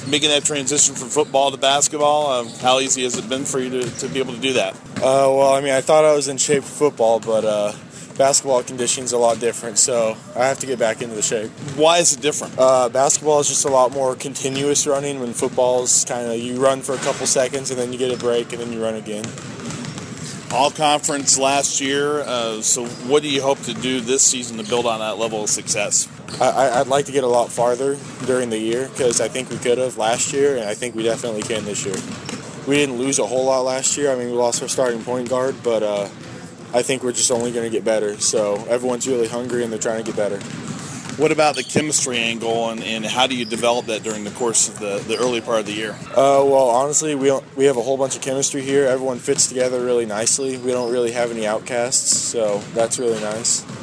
making that transition from football to basketball? How easy has it been for you to be able to do that? I thought I was in shape for football, but basketball conditioning's a lot different, so I have to get back into the shape. Why is it different? Basketball is just a lot more continuous running, when football is kind of you run for a couple seconds and then you get a break and then you run again. All conference last year, so what do you hope to do this season to build on that level of success? I'd like to get a lot farther during the year, because I think we could have last year, and I think we definitely can this year. We didn't lose a whole lot last year. I mean, we lost our starting point guard, but I think we're just only going to get better. So everyone's really hungry and they're trying to get better. What about the chemistry angle, and how do you develop that during the course of the early part of the year? Honestly, we have a whole bunch of chemistry here. Everyone fits together really nicely. We don't really have any outcasts, so that's really nice.